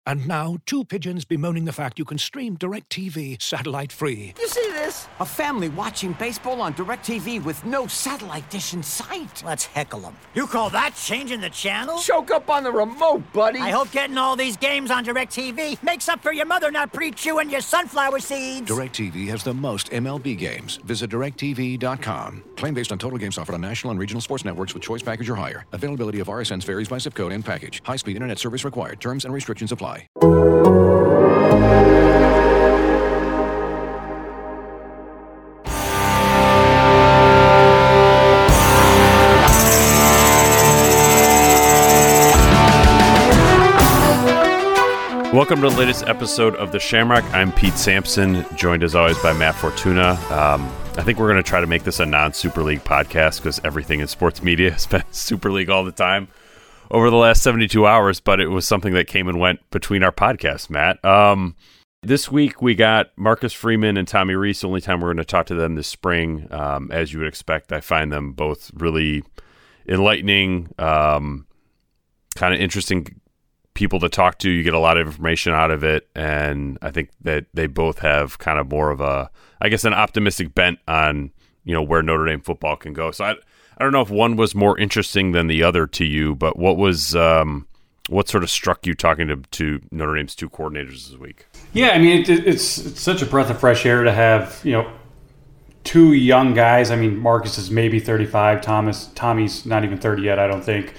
And now, two pigeons bemoaning the fact you can stream DirecTV satellite-free. You see this? A family watching baseball on DirecTV with no satellite dish in sight. Let's heckle them. You call that changing the channel? Choke up on the remote, buddy. I hope getting all these games on DirecTV makes up for your mother not pre-chewing your sunflower seeds. DirecTV has the most MLB games. Visit DirecTV.com. Claim based on total games offered on national and regional sports networks with choice package or higher. Availability of RSNs varies by zip code and package. High-speed internet service required. Terms and restrictions apply. Welcome to the latest episode of The Shamrock. I'm Pete Sampson, joined as always by Matt Fortuna. I think we're going to try to make this a non-Super League podcast because everything in sports media has been Super League all the time over the last 72 hours, but it was something that came and went between our podcasts, Matt. This week we got Marcus Freeman and Tommy Rees. The only time we're going to talk to them this spring. As you would expect, I find them both really enlightening, kind of interesting people to talk to. You get a lot of information out of it, and I think that they both have kind of more of a, I guess, an optimistic bent on, you know, where Notre Dame football can go. So I don't know if one was more interesting than the other to you, but what sort of struck you talking to Notre Dame's two coordinators this week? Yeah, I mean, it's such a breath of fresh air to have, you know, two young guys. I mean, Marcus is maybe 35. Tommy's not even 30 yet, I don't think.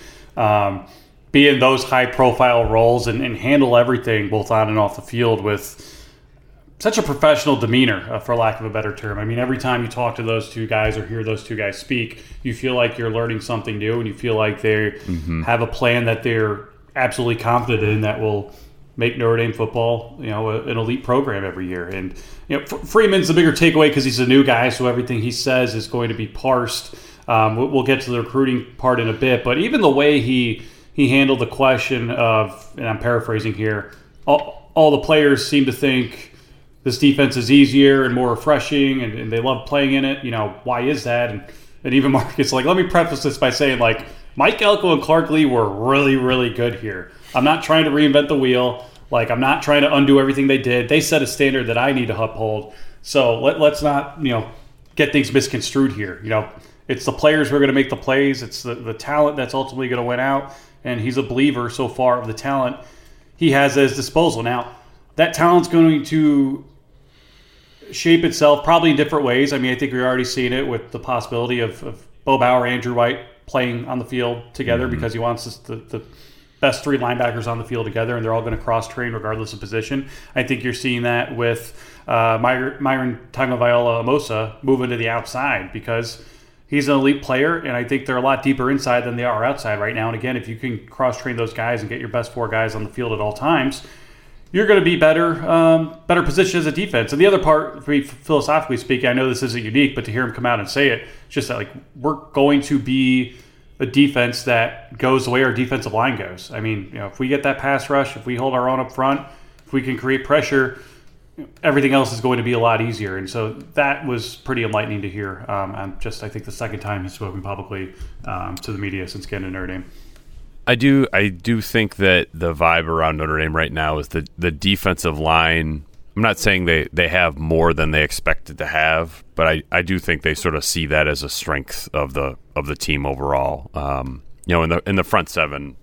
Be in those high-profile roles and handle everything both on and off the field with such a professional demeanor, for lack of a better term. I mean, every time you talk to those two guys or hear those two guys speak, you feel like you're learning something new, and you feel like they have a plan that they're absolutely confident in that will make Notre Dame football, you know, an elite program every year. And, you know, Freeman's the bigger takeaway because he's a new guy, so everything he says is going to be parsed. We'll get to the recruiting part in a bit, but even the way he handled the question of, and I'm paraphrasing here, all the players seem to think this defense is easier and more refreshing, and they love playing in it. You know, why is that? And even Marcus, like, let me preface this by saying, like, Mike Elko and Clark Lea were really, really good here. I'm not trying to reinvent the wheel. Like, I'm not trying to undo everything they did. They set a standard that I need to uphold. So let's not, you know, get things misconstrued here. You know, it's the players who are going to make the plays. It's the talent that's ultimately going to win out. And he's a believer so far of the talent he has at his disposal. Now, that talent's going to shape itself probably in different ways. I mean, I think we're already seeing it with the possibility of Bo Bauer, Andrew White playing on the field together because he wants the best three linebackers on the field together, and they're all going to cross-train regardless of position. I think you're seeing that with Myron Tagovailoa-Amosa moving to the outside because he's an elite player, and I think they're a lot deeper inside than they are outside right now. And again, if you can cross-train those guys and get your best four guys on the field at all times, you're going to be better positioned as a defense. And the other part, philosophically speaking, I know this isn't unique, but to hear him come out and say it, it's just that, like, we're going to be a defense that goes the way our defensive line goes. I mean, you know, if we get that pass rush, if we hold our own up front, if we can create pressure, everything else is going to be a lot easier. And so that was pretty enlightening to hear. I think the second time he's spoken publicly to the media since getting to Notre Dame. I do think that the vibe around Notre Dame right now is the defensive line. I'm not saying they have more than they expected to have, but I do think they sort of see that as a strength of the team overall. You know, in the front seven,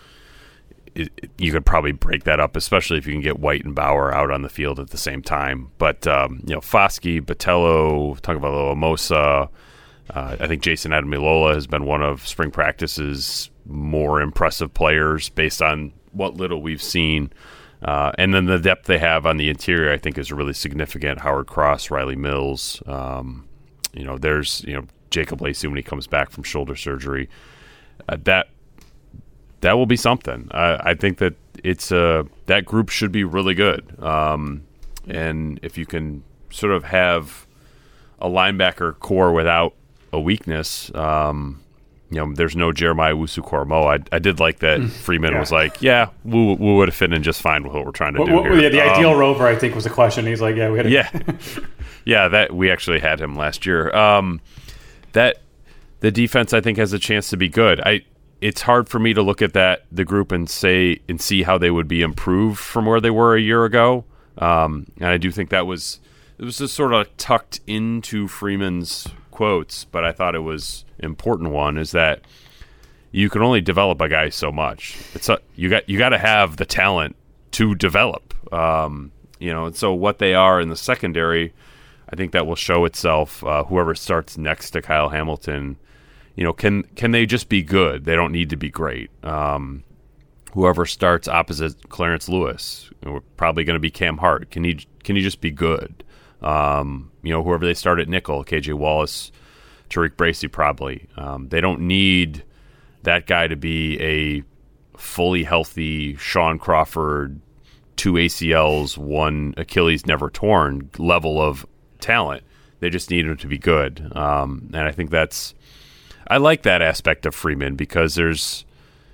you could probably break that up, especially if you can get White and Bauer out on the field at the same time. But you know, Foskey, Botello, Tagovailoa-Amosa, I think Jason Ademilola has been one of spring practice's more impressive players based on what little we've seen. And then the depth they have on the interior, I think, is really significant. Howard Cross, Riley Mills. You know, there's, you know, Jacob Lacey when he comes back from shoulder surgery. That will be something. I think that that group should be really good. And if you can sort of have a linebacker core without a weakness, you know, there's no Jeremiah Owusu-Koramoah. I did like that Freeman was like, we would have fit in just fine with what we're trying to do here. Yeah, the ideal rover, I think, was the question. He's like, we had that we actually had him last year. That the defense, I think, has a chance to be good. it's hard for me to look at the group and see how they would be improved from where they were a year ago. And I do think it was just sort of tucked into Freeman's quotes, but I thought it was an important one, is that you can only develop a guy so much. You got to have the talent to develop. And so what they are in the secondary, I think that will show itself. Whoever starts next to Kyle Hamilton, can they just be good? They don't need to be great. Whoever starts opposite Clarence Lewis, we're probably going to be Cam Hart. Can he just be good? Whoever they start at nickel, KJ Wallace, Tariq Bracy, probably. They don't need that guy to be a fully healthy Sean Crawford, 2 ACLs, 1 Achilles never torn level of talent. They just need him to be good. And I think I like that aspect of Freeman, because there's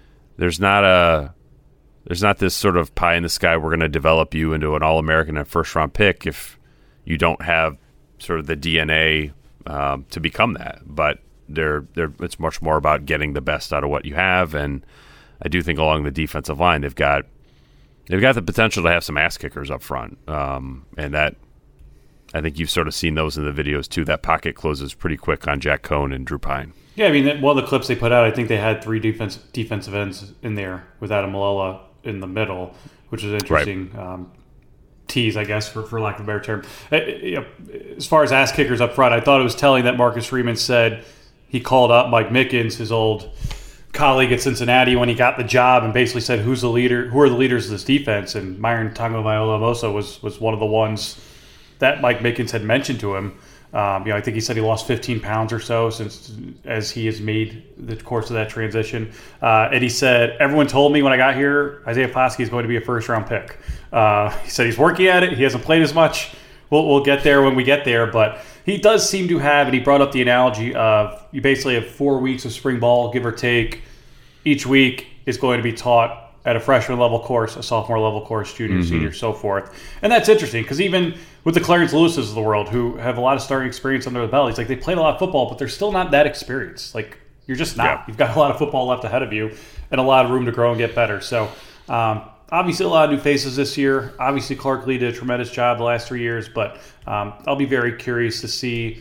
not this sort of pie in the sky, we're going to develop you into an All-American and first-round pick if you don't have sort of the DNA to become that. But it's much more about getting the best out of what you have, and I do think along the defensive line they've got the potential to have some ass kickers up front, and that I think you've sort of seen those in the videos too. That pocket closes pretty quick on Jack Cohn and Drew Pine. Yeah, I mean, one of the clips they put out, I think they had 3 defensive ends in there with Adam Malala in the middle, which is interesting. Right. Tease, I guess, for lack of a better term. As far as ass kickers up front, I thought it was telling that Marcus Freeman said he called up Mike Mickens, his old colleague at Cincinnati, when he got the job, and basically said, who are the leaders of this defense? And Myron Tagovailoa was one of the ones that Mike Mickens had mentioned to him. I think he said he lost 15 pounds or so as he has made the course of that transition. And he said, everyone told me when I got here, Isaiah Foskey is going to be a first-round pick. He said he's working at it. He hasn't played as much. We'll get there when we get there. But he does seem to have, and he brought up the analogy of, you basically have 4 weeks of spring ball, give or take. Each week is going to be taught at a freshman level course, a sophomore level course, junior, senior, so forth. And that's interesting, because even with the Clarence Lewises of the world, who have a lot of starting experience under the belt, it's like they played a lot of football, but they're still not that experienced. Like, you're just not. Yeah. You've got a lot of football left ahead of you and a lot of room to grow and get better. So, obviously a lot of new faces this year. Obviously, Clark Lee did a tremendous job the last 3 years, but I'll be very curious to see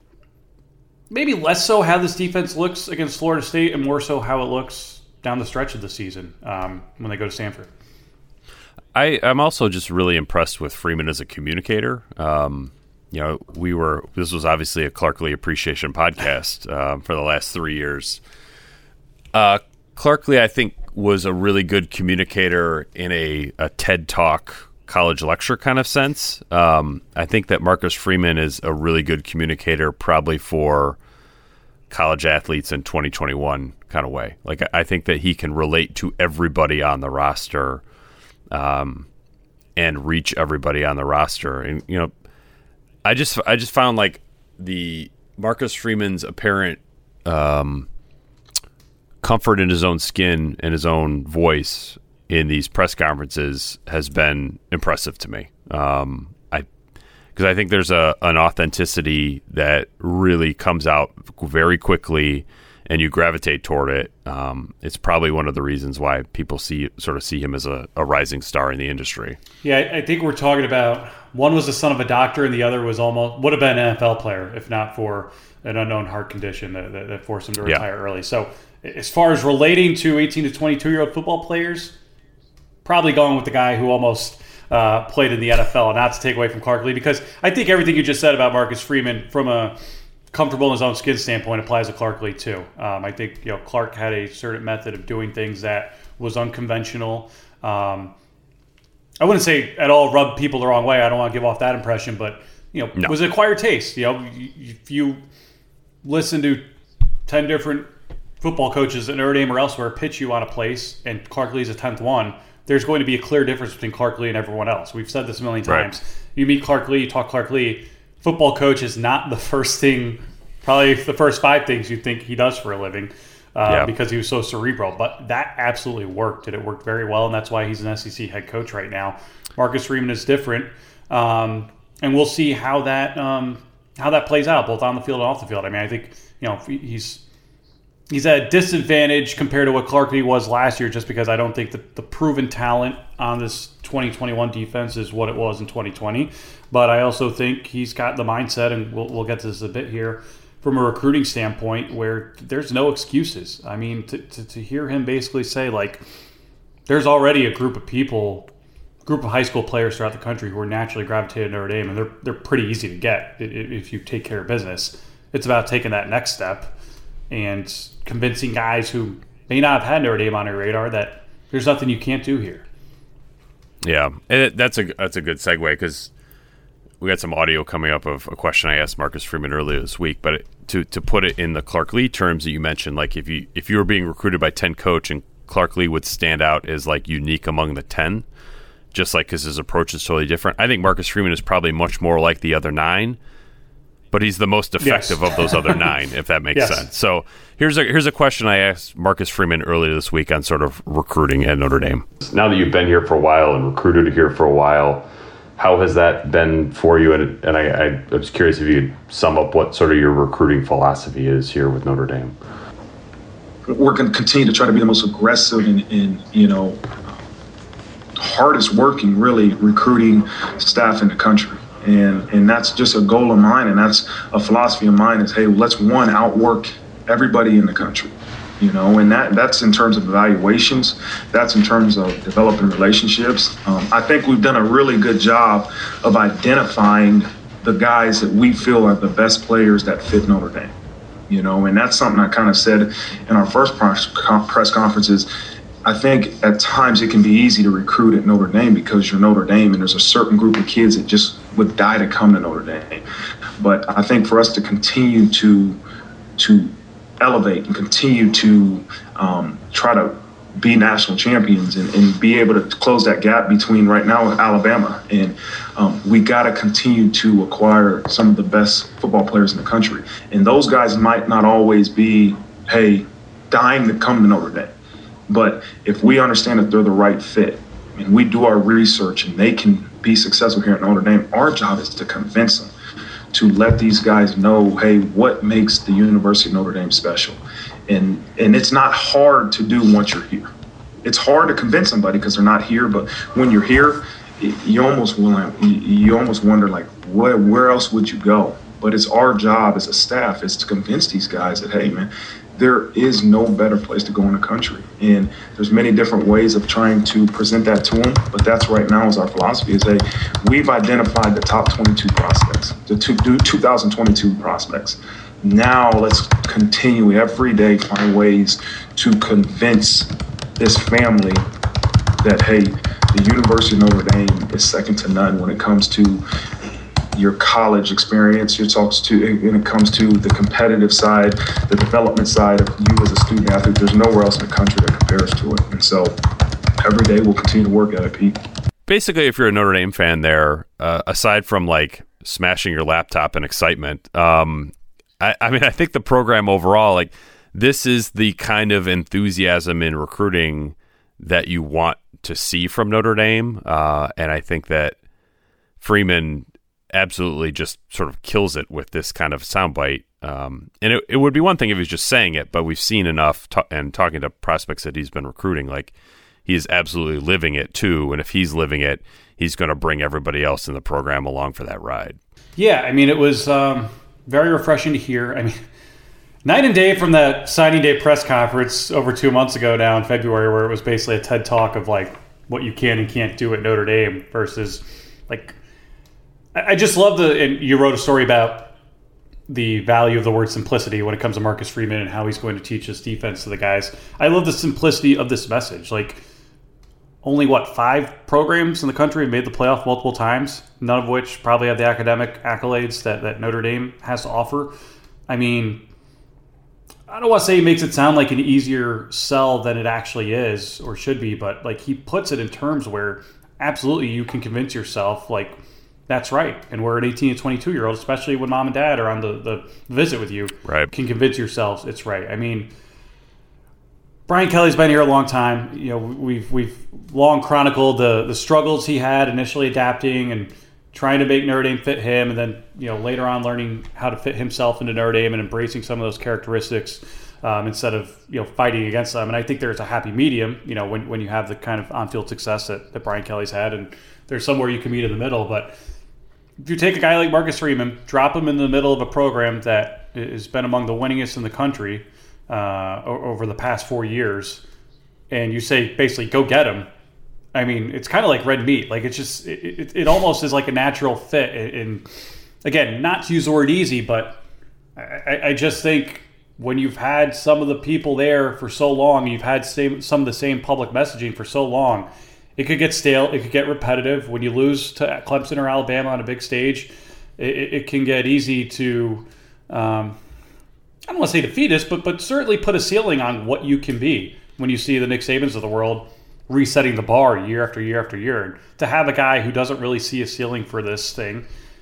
maybe less so how this defense looks against Florida State and more so how it looks down the stretch of the season when they go to Stanford. I'm also just really impressed with Freeman as a communicator. This was obviously a Clark Lee appreciation podcast for the last 3 years. Clark Lee, I think, was a really good communicator in a TED Talk college lecture kind of sense. I think that Marcus Freeman is a really good communicator probably for college athletes in 2021 kind of way. Like, I think that he can relate to everybody on the roster and reach everybody on the roster. And, I just found like the Marcus Freeman's apparent comfort in his own skin and his own voice in these press conferences has been impressive to me. Because I think there's an authenticity that really comes out very quickly, and you gravitate toward it. It's probably one of the reasons why people see him as a rising star in the industry. Yeah, I think we're talking about, one was the son of a doctor, and the other would have been an NFL player if not for an unknown heart condition that forced him to retire early. So as far as relating to 18 to 22-year-old football players, probably going with the guy who almost played in the NFL, and not to take away from Clark Lee, because I think everything you just said about Marcus Freeman from a comfortable in his own skin standpoint applies to Clark Lee too. I think Clark had a certain method of doing things that was unconventional. I wouldn't say at all rub people the wrong way. I don't want to give off that impression, but it was an acquired taste. If you listen to 10 different football coaches at Notre Dame or elsewhere pitch you on a place, and Clark Lee's the 10th one, there's going to be a clear difference between Clark Lee and everyone else. We've said this a million times. Right. You meet Clark Lee, you talk Clark Lee. Football coach is not the first thing, probably the first 5 things you think he does for a living because he was so cerebral. But that absolutely worked, and it worked very well, and that's why he's an SEC head coach right now. Marcus Freeman is different, and we'll see how that plays out, both on the field and off the field. I mean, I think he's he's at a disadvantage compared to what Clark Lee was last year, just because I don't think that the proven talent on this 2021 defense is what it was in 2020. But I also think he's got the mindset, and we'll get to this a bit here, from a recruiting standpoint, where there's no excuses. I mean, to hear him basically say, like, there's already a group of high school players throughout the country who are naturally gravitated to Notre Dame, and they're pretty easy to get if you take care of business. It's about taking that next step and convincing guys who may not have had Notre Dame on their radar that there's nothing you can't do here. Yeah, and that's a good segue, because we got some audio coming up of a question I asked Marcus Freeman earlier this week. But to put it in the Clark Lee terms that you mentioned, like if you were being recruited by 10 coach and Clark Lee would stand out as like unique among the 10, just like because his approach is totally different. I think Marcus Freeman is probably much more like the other 9, but he's the most effective of those other 9, if that makes sense. So here's a question I asked Marcus Freeman earlier this week on sort of recruiting at Notre Dame. Now that you've been here for a while and recruited here for a while, how has that been for you? And I was curious if you could sum up what sort of your recruiting philosophy is here with Notre Dame. We're going to continue to try to be the most aggressive and hardest working, really, recruiting staff in the country. And that's just a goal of mine, and that's a philosophy of mine is, hey, let's outwork everybody in the country. And that's in terms of evaluations. That's in terms of developing relationships. I think we've done a really good job of identifying the guys that we feel are the best players that fit Notre Dame. And that's something I kind of said in our first press conferences. I think at times it can be easy to recruit at Notre Dame because you're Notre Dame and there's a certain group of kids that just would die to come to Notre Dame. But I think for us to continue to elevate and continue to try to be national champions and be able to close that gap between right now and Alabama. And we got to continue to acquire some of the best football players in the country. And those guys might not always be, hey, dying to come to Notre Dame. But if we understand that they're the right fit and we do our research and they can be successful here at Notre Dame, our job is to convince them, to let these guys know, hey, what makes the University of Notre Dame special. And it's not hard to do once you're here. It's hard to convince somebody because they're not here, but when you're here, you almost wonder, like, where else would you go? But it's our job as a staff is to convince these guys that, hey, man, there is no better place to go in the country. And there's many different ways of trying to present that to them, but that's right now is our philosophy is, hey, we've identified the top 22 prospects, the 2022 prospects. Now let's continue every day, find ways to convince this family that, hey, the University of Notre Dame is second to none when it comes to your college experience, when it comes to the competitive side, the development side of you as a student athlete. There's nowhere else in the country that compares to it. And so every day we'll continue to work at it, Pete. Basically, if you're a Notre Dame fan there, aside from like smashing your laptop in excitement, I mean, I think the program overall, like, this is the kind of enthusiasm in recruiting that you want to see from Notre Dame. And I think that Freeman absolutely just sort of kills it with this kind of soundbite. And it would be one thing if he was just saying it, but we've seen enough and talking to prospects that he's been recruiting, like, he is absolutely living it too. And if he's living it, he's going to bring everybody else in the program along for that ride. Yeah, I mean, it was very refreshing to hear. I mean, night and day from that signing day press conference over 2 months ago now in February, where it was basically a TED talk of like what you can and can't do at Notre Dame versus, like, I just love and you wrote a story about the value of the word simplicity when it comes to Marcus Freeman and how he's going to teach his defense to the guys. I love the simplicity of this message. Like, only, 5 programs in the country have made the playoff multiple times, none of which probably have the academic accolades that Notre Dame has to offer. I mean, I don't want to say he makes it sound like an easier sell than it actually is or should be, but like, he puts it in terms where absolutely you can convince yourself, like, that's right. And we're an 18 to 22-year-old, especially when mom and dad are on the visit with you, right, can convince yourselves it's right. I mean, Brian Kelly's been here a long time. You know, we've long chronicled the struggles he had initially adapting and trying to make Notre Dame fit him, and then, you know, later on learning how to fit himself into Notre Dame and embracing some of those characteristics instead of fighting against them. And I think there's a happy medium, when you have the kind of on-field success that Brian Kelly's had, and there's somewhere you can meet in the middle. But if you take a guy like Marcus Freeman, drop him in the middle of a program that has been among the winningest in the country over the past 4 years, and you say basically go get him, I mean, it's kind of like red meat. Like, it's just it almost is like a natural fit. And again, not to use the word easy, but I just think when you've had some of the people there for so long, you've had some of the same public messaging for so long, it could get stale, it could get repetitive. When you lose to Clemson or Alabama on a big stage, it can get easy to, I don't want to say defeatist, but certainly put a ceiling on what you can be when you see the Nick Sabans of the world resetting the bar year after year after year. And to have a guy who doesn't really see a ceiling for this thing,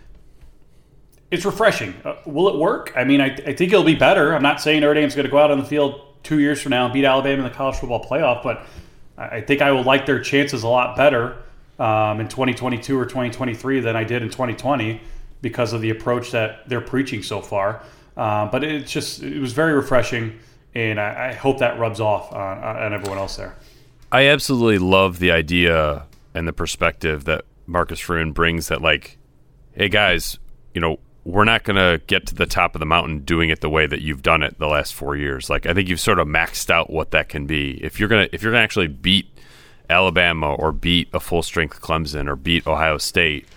it's refreshing. Will it work? I mean, I think it'll be better. I'm not saying Notre Dame's going to go out on the field 2 years from now and beat Alabama in the college football playoff, but I think I will like their chances a lot better in 2022 or 2023 than I did in 2020 because of the approach that they're preaching so far. But it was very refreshing, and I hope that rubs off on everyone else there. I absolutely love the idea and the perspective that Marcus Freeman brings that, like, hey, guys, we're not going to get to the top of the mountain doing it the way that you've done it the last 4 years. Like, I think you've sort of maxed out what that can be. If you're going to actually beat Alabama or beat a full-strength Clemson or beat Ohio State,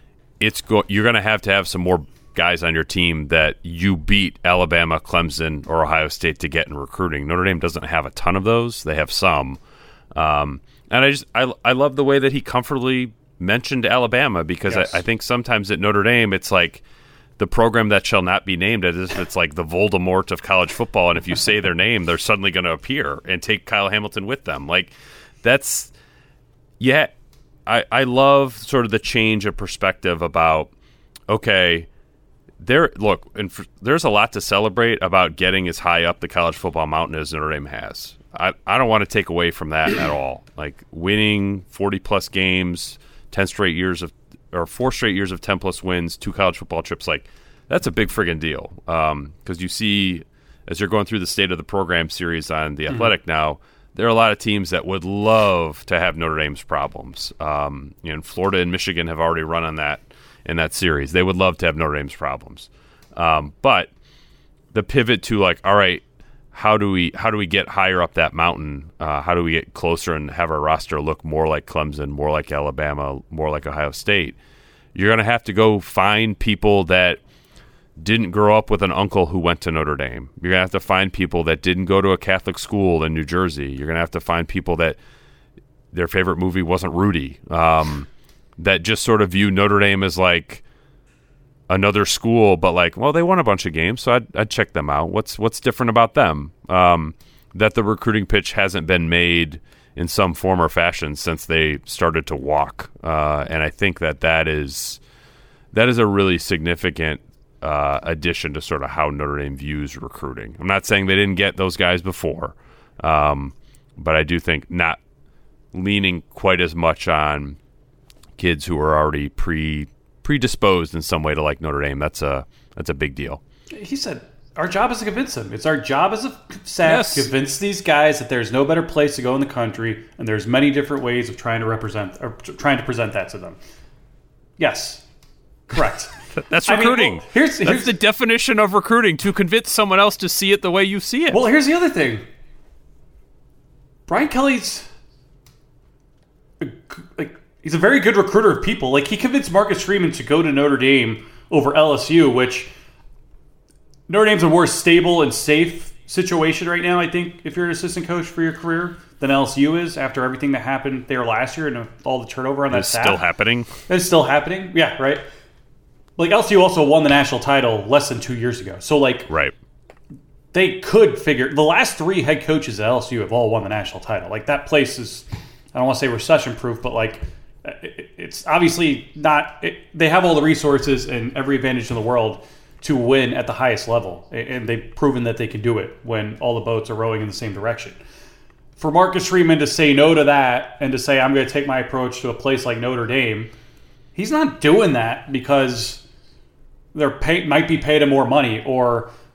you're going to have some more guys on your team that you beat Alabama, Clemson, or Ohio State to get in recruiting. Notre Dame doesn't have a ton of those. They have some. And I love the way that he comfortably mentioned Alabama, because yes. I think sometimes at Notre Dame it's like the program that shall not be named, as if it's like the Voldemort of college football, and if you say their name, they're suddenly going to appear and take Kyle Hamilton with them. Like, that's, yeah, I love sort of the change of perspective about, okay, there's a lot to celebrate about getting as high up the college football mountain as Notre Dame has. I don't want to take away from that at all. Like, winning 40-plus games, 4 straight years of 10-plus wins, 2 college football trips, like, that's a big friggin' deal. Because you see, as you're going through the State of the Program series on The Athletic now, there are a lot of teams that would love to have Notre Dame's problems. Florida and Michigan have already run on that in that series. They would love to have Notre Dame's problems. But the pivot to, like, all right, how do we get higher up that mountain? How do we get closer and have our roster look more like Clemson, more like Alabama, more like Ohio State? You're going to have to go find people that didn't grow up with an uncle who went to Notre Dame. You're going to have to find people that didn't go to a Catholic school in New Jersey. You're going to have to find people that their favorite movie wasn't Rudy, that just sort of view Notre Dame as like another school, but like, well, they won a bunch of games, so I'd check them out. What's different about them? That the recruiting pitch hasn't been made in some form or fashion since they started to walk, and I think that is a really significant addition to sort of how Notre Dame views recruiting. I'm not saying they didn't get those guys before, but I do think not leaning quite as much on kids who are already predisposed in some way to like Notre Dame. That's a big deal. He said, our job is to convince them. It's our job as a staff to convince these guys that there's no better place to go in the country, and there's many different ways of trying to present that to them. Yes, correct. That's recruiting. Well, here's the definition of recruiting, to convince someone else to see it the way you see it. Well, here's the other thing. Brian Kelly's he's a very good recruiter of people. Like, he convinced Marcus Freeman to go to Notre Dame over LSU, which Notre Dame's a more stable and safe situation right now, I think, if you're an assistant coach for your career, than LSU is after everything that happened there last year and all the turnover on that staff. It's still happening? It's still happening. Yeah, right. Like, LSU also won the national title less than 2 years ago. So, like, right. They could figure... The last 3 head coaches at LSU have all won the national title. Like, that place is... I don't want to say recession-proof, but, like, it's obviously not... They have all the resources and every advantage in the world to win at the highest level. And they've proven that they can do it when all the boats are rowing in the same direction. For Marcus Freeman to say no to that and to say, I'm going to take my approach to a place like Notre Dame, he's not doing that because... might be paid him more money, or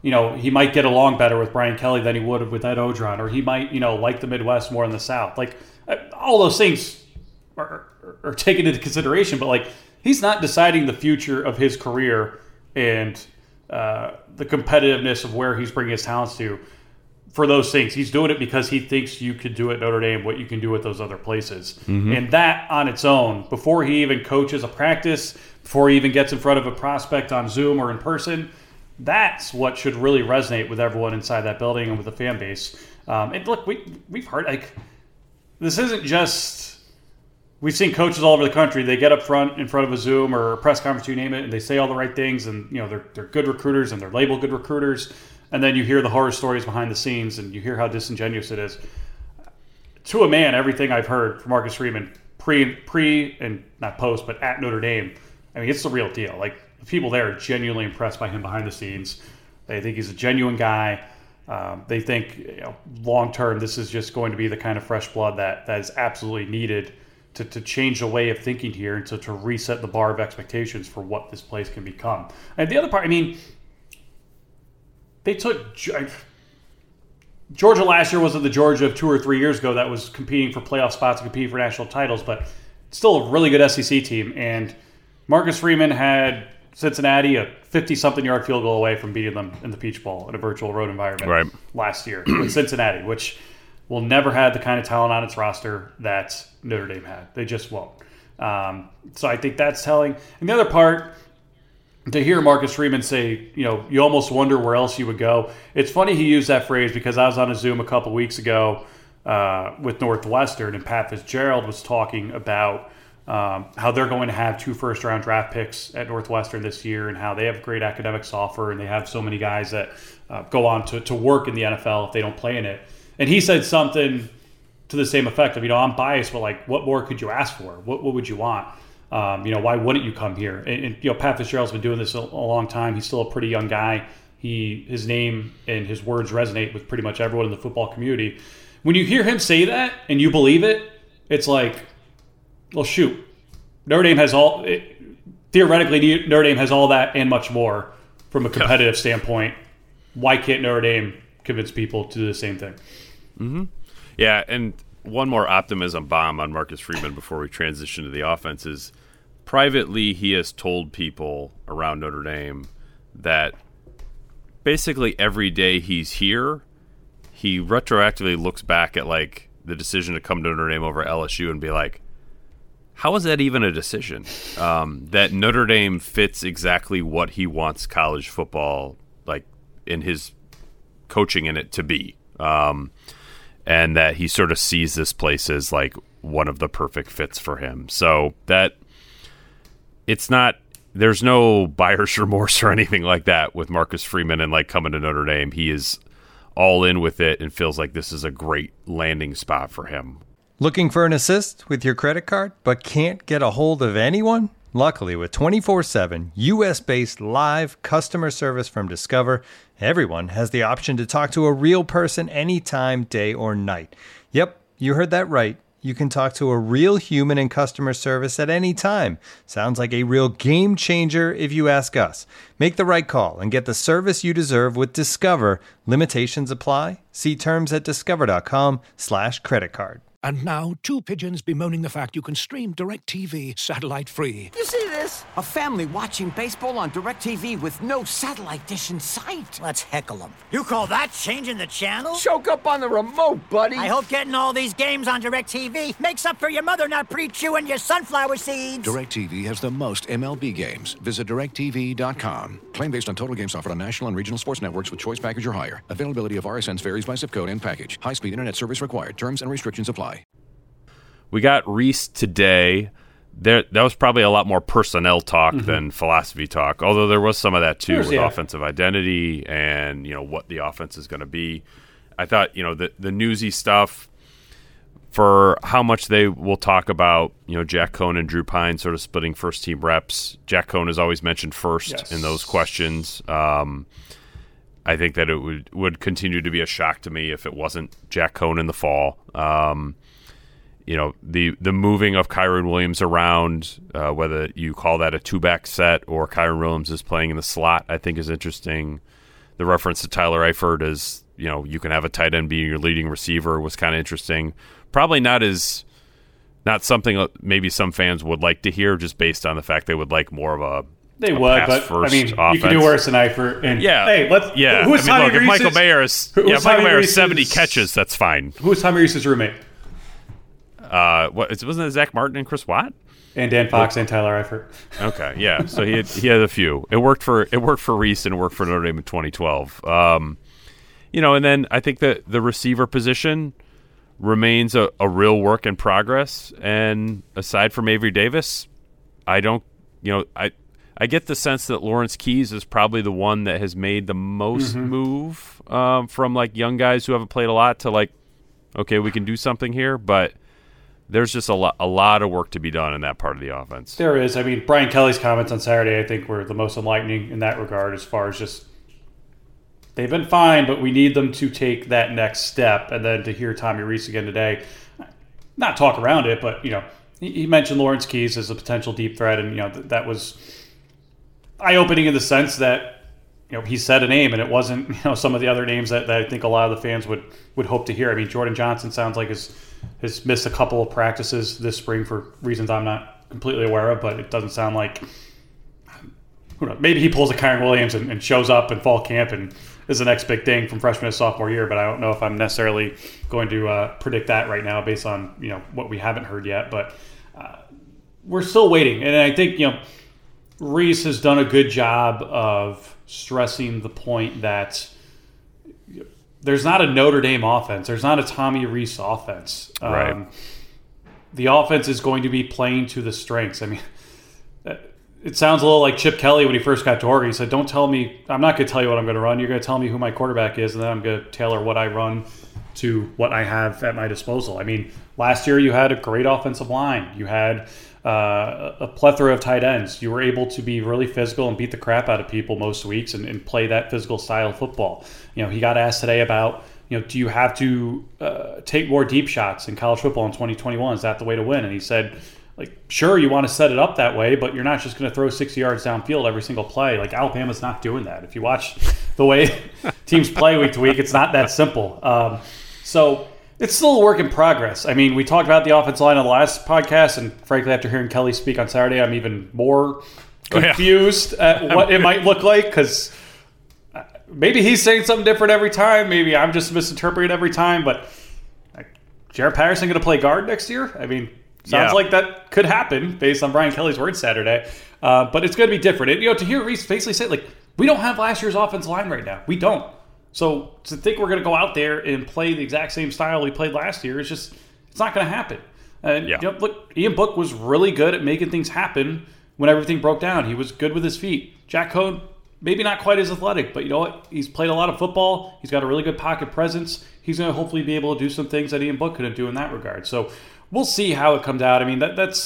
he might get along better with Brian Kelly than he would with Ed Odron, or he might, like the Midwest more than the South. Like, all those things are taken into consideration, but like, he's not deciding the future of his career and the competitiveness of where he's bringing his talents to for those things. He's doing it because he thinks you could do at Notre Dame what you can do at those other places. Mm-hmm. And that on its own, before he even coaches a practice, before he even gets in front of a prospect on Zoom or in person, that's what should really resonate with everyone inside that building and with the fan base. And look, we've heard, like, this isn't just, we've seen coaches all over the country. They get up front in front of a Zoom or a press conference, you name it, and they say all the right things, and they're good recruiters and they're labeled good recruiters. And then you hear the horror stories behind the scenes, and you hear how disingenuous it is. To a man, everything I've heard from Marcus Freeman, pre and not post, but at Notre Dame, I mean, it's the real deal. Like, the people there are genuinely impressed by him behind the scenes. They think he's a genuine guy. They think, long term, this is just going to be the kind of fresh blood that is absolutely needed to change the way of thinking here and to reset the bar of expectations for what this place can become. And the other part, I mean, they took Georgia last year. Wasn't the Georgia of 2 or 3 years ago that was competing for playoff spots and competing for national titles, but still a really good SEC team. And Marcus Freeman had Cincinnati a 50-something yard field goal away from beating them in the Peach Bowl in a virtual road environment last year with Cincinnati, which will never have the kind of talent on its roster that Notre Dame had. They just won't. So I think that's telling. And the other part, to hear Marcus Freeman say, you almost wonder where else you would go. It's funny he used that phrase because I was on a Zoom a couple weeks ago with Northwestern, and Pat Fitzgerald was talking about how they're going to have 2 first-round draft picks at Northwestern this year, and how they have great academics offer, and they have so many guys that go on to work in the NFL if they don't play in it. And he said something to the same effect of, I'm biased, but like, what more could you ask for? What would you want? Why wouldn't you come here? And Pat Fitzgerald's been doing this a long time. He's still a pretty young guy. His name and his words resonate with pretty much everyone in the football community. When you hear him say that and you believe it, it's like, well, shoot. Notre Dame has theoretically, Notre Dame has all that and much more from a competitive standpoint. Why can't Notre Dame convince people to do the same thing? Mm-hmm. Yeah, and one more optimism bomb on Marcus Freeman before we transition to the offense is, privately, he has told people around Notre Dame that basically every day he's here, he retroactively looks back at like the decision to come to Notre Dame over LSU and be like, how is that even a decision? That Notre Dame fits exactly what he wants college football, like, in his coaching in it to be. And that he sort of sees this place as like one of the perfect fits for him. So that it's not, there's no buyer's remorse or anything like that with Marcus Freeman and like coming to Notre Dame. He is all in with it and feels like this is a great landing spot for him. Looking for an assist with your credit card, but can't get a hold of anyone? Luckily, with 24/7 U.S.-based live customer service from Discover, everyone has the option to talk to a real person anytime, day or night. Yep, you heard that right. You can talk to a real human in customer service at any time. Sounds like a real game changer if you ask us. Make the right call and get the service you deserve with Discover. Limitations apply. See terms at discover.com/creditcard. And now, 2 pigeons bemoaning the fact you can stream DirecTV satellite-free. You see this? A family watching baseball on DirecTV with no satellite dish in sight. Let's heckle them. You call that changing the channel? Choke up on the remote, buddy. I hope getting all these games on DirecTV makes up for your mother not pre-chewing your sunflower seeds. DirecTV has the most MLB games. Visit DirecTV.com. Claim based on total games offered on national and regional sports networks with choice package or higher. Availability of RSNs varies by zip code and package. High-speed internet service required. Terms and restrictions apply. We got Reese today. That was probably a lot more personnel talk than philosophy talk, although there was some of that too with offensive identity and what the offense is going to be. I thought the newsy stuff for how much they will talk about Jack Cohn and Drew Pine sort of splitting first team reps. Jack Cohn is always mentioned first in those questions. I think that it would continue to be a shock to me if it wasn't Jack Cohn in the fall. The moving of Kyron Williams around, whether you call that a 2-back set or Kyron Williams is playing in the slot, I think is interesting. the reference to Tyler Eifert as, you can have a tight end being your leading receiver was kind of interesting. Probably not something maybe some fans would like to hear, just based on the fact they would like more of a They would, but offense. You can do worse than Eifert. And hey, who's Tommy Reese's? If Michael Mayer has 70 catches, that's fine. Who's Tommy Reese's roommate? Wasn't it Zach Martin and Chris Watt? And Dan Fox and Tyler Eifert. Okay, yeah. So he had a few. It worked for Reese and it worked for Notre Dame in 2012. And then I think that the receiver position remains a real work in progress. And aside from Avery Davis, I get the sense that Lawrence Keys is probably the one that has made the most move from like young guys who haven't played a lot to like, okay, we can do something here, but there's just a lot of work to be done in that part of the offense. There is. I mean, Brian Kelly's comments on Saturday, I think, were the most enlightening in that regard, as far as just they've been fine, but we need them to take that next step. And then to hear Tommy Rees again today, not talk around it, but he mentioned Lawrence Keys as a potential deep threat, and that was eye-opening in the sense that he said a name, and it wasn't some of the other names that I think a lot of the fans would hope to hear. I mean, Jordan Johnson sounds like has missed a couple of practices this spring for reasons I'm not completely aware of, but it doesn't sound like, who knows, maybe he pulls a Kyron Williams and shows up in fall camp and is the next big thing from freshman to sophomore year, but I don't know if I'm necessarily going to predict that right now based on what we haven't heard yet. But we're still waiting, and I think Rees has done a good job of stressing the point that there's not a Notre Dame offense. There's not a Tommy Rees offense. Right. The offense is going to be playing to the strengths. I mean, it sounds a little like Chip Kelly when he first got to Oregon. He said, don't tell me, I'm not going to tell you what I'm going to run. You're going to tell me who my quarterback is, and then I'm going to tailor what I run to what I have at my disposal. I mean, last year you had a great offensive line. You had a plethora of tight ends. You were able to be really physical and beat the crap out of people most weeks and play that physical style of football. He got asked today about, do you have to take more deep shots in college football in 2021? Is that the way to win? And he said, sure, you want to set it up that way, but you're not just going to throw 60 yards downfield every single play. Alabama's not doing that. If you watch the way teams play week to week, it's not that simple. So it's still a work in progress. I mean, we talked about the offensive line on the last podcast, and frankly, after hearing Kelly speak on Saturday, I'm even more confused at what it might look like, because maybe he's saying something different every time. Maybe I'm just misinterpreting every time, but Jared Patterson going to play guard next year? I mean, sounds like that could happen based on Brian Kelly's words Saturday. But it's going to be different. To hear Rees basically say, we don't have last year's offensive line right now. We don't. So to think we're going to go out there and play the exact same style we played last year is just, it's not going to happen. And look, Ian Book was really good at making things happen when everything broke down. He was good with his feet. Jack Cohn, maybe not quite as athletic, but you know what? He's played a lot of football. He's got a really good pocket presence. He's going to hopefully be able to do some things that Ian Book couldn't do in that regard. So we'll see how it comes out. I mean,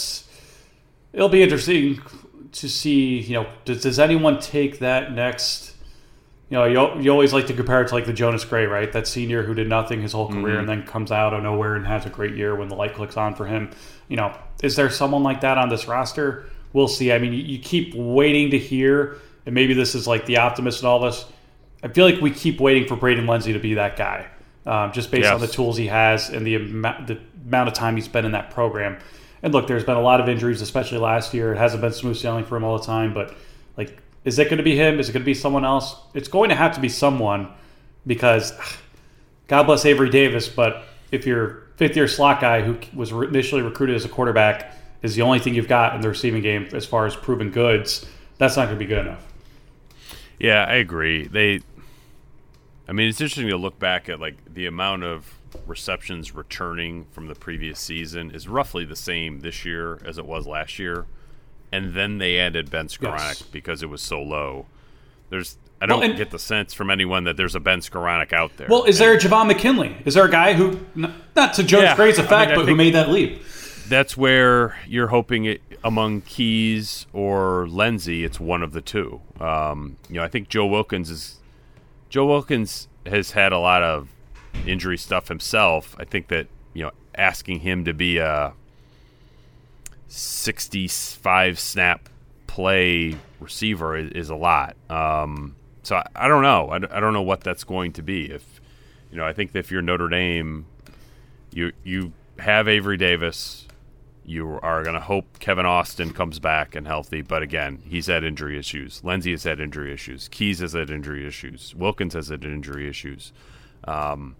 it'll be interesting to see, does anyone take that next, you always like to compare it to the Jonas Gray, right? That senior who did nothing his whole career and then comes out of nowhere and has a great year when the light clicks on for him. Is there someone like that on this roster? We'll see. I mean, you keep waiting to hear, and maybe this is the optimist in all this. I feel like we keep waiting for Braden Lenzy to be that guy, just based on the tools he has and the amount of time he's been in that program. And look, there's been a lot of injuries, especially last year. It hasn't been smooth sailing for him all the time, but is it going to be him? Is it going to be someone else? It's going to have to be someone, because God bless Avery Davis, but if your fifth-year slot guy who was initially recruited as a quarterback is the only thing you've got in the receiving game as far as proven goods, that's not going to be good enough. Yeah, I agree. It's interesting to look back at the amount of receptions returning from the previous season is roughly the same this year as it was last year. And then they added Ben Skoranek because it was so low. I don't get the sense from anyone that there's a Ben Skoranek out there. Well, is there a Javon McKinley? Is there a guy who, not to Jonas Gray's effect, but who made that leap? That's where you're hoping it, among Keys or Lenzy, it's one of the two. I think Joe Wilkins has had a lot of injury stuff himself. I think that asking him to be a 65 snap play receiver is a lot. So I don't know. I don't know what that's going to be. If I think that if you're Notre Dame, you have Avery Davis. You are going to hope Kevin Austin comes back and healthy, but again, he's had injury issues. Lindsey has had injury issues. Keys has had injury issues. Wilkins has had injury issues. But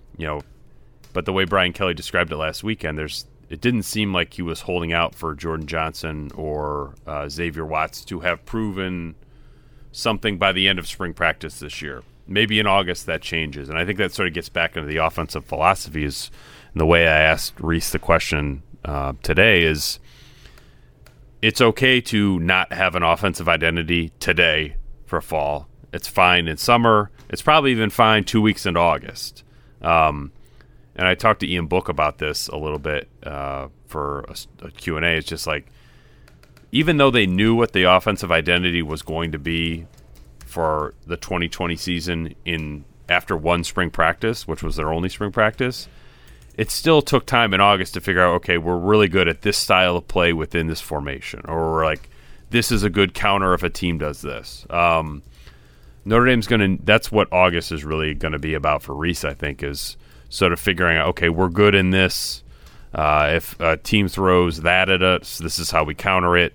the way Brian Kelly described it last weekend, it didn't seem like he was holding out for Jordan Johnson or Xavier Watts to have proven something by the end of spring practice this year. Maybe in August that changes, and I think that sort of gets back into the offensive philosophies. And the way I asked Reese the question today is, it's okay to not have an offensive identity today for fall. It's fine in summer. It's probably even fine 2 weeks into August. And I talked to Ian Book about this a little bit for a Q&A. It's just like, even though they knew what the offensive identity was going to be for the 2020 season after one spring practice, which was their only spring practice, it still took time in August to figure out, okay, we're really good at this style of play within this formation, or we're like, this is a good counter if a team does this. Notre Dame's that's what August is really going to be about for Reese, I think, is sort of figuring out, okay, we're good in this. If a team throws that at us, this is how we counter it.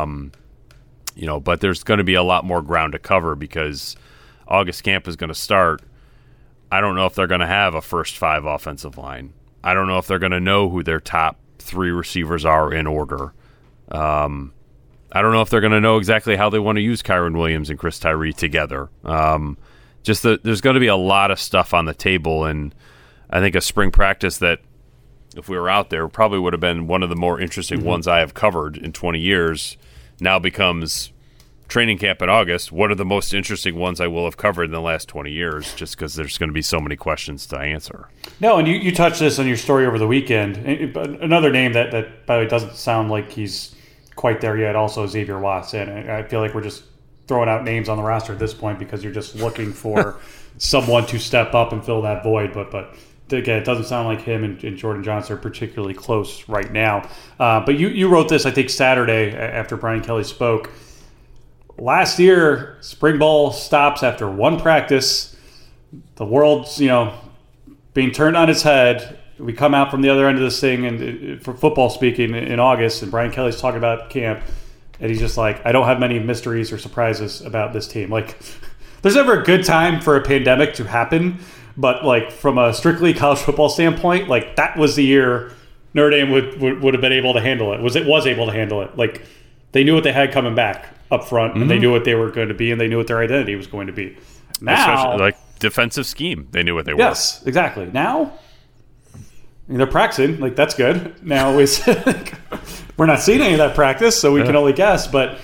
But there's going to be a lot more ground to cover because August camp is going to start. I don't know if they're going to have a first 5 offensive line. I don't know if they're going to know who their top 3 receivers are in order. I don't know if they're going to know exactly how they want to use Kyron Williams and Chris Tyree together. There's going to be a lot of stuff on the table, and I think a spring practice that, if we were out there, probably would have been one of the more interesting ones I have covered in 20 years, now becomes training camp in August. What are the most interesting ones I will have covered in the last 20 years, just because there's going to be so many questions to answer. No, and you touched this on your story over the weekend. Another name that by the way, doesn't sound like he's quite there yet, also Xavier Watts. And I feel like we're just throwing out names on the roster at this point because you're just looking for someone to step up and fill that void. But again, it doesn't sound like him and Jordan Johnson are particularly close right now. But you wrote this, I think, Saturday after Brian Kelly spoke. Last year, spring ball stops after one practice. The world's, being turned on its head. We come out from the other end of this thing, and for football speaking, in August, and Brian Kelly's talking about camp, and he's just like, I don't have many mysteries or surprises about this team. Like, there's never a good time for a pandemic to happen, but like from a strictly college football standpoint, like that was the year Notre Dame would have been able to handle it. Was able to handle it. Like, they knew what they had coming back up front, and they knew what they were going to be, and they knew what their identity was going to be. Now, especially like defensive scheme, they knew what they were. Yes, exactly. Now, they're practicing. Like, that's good. Now we're not seeing any of that practice, so we can only guess. But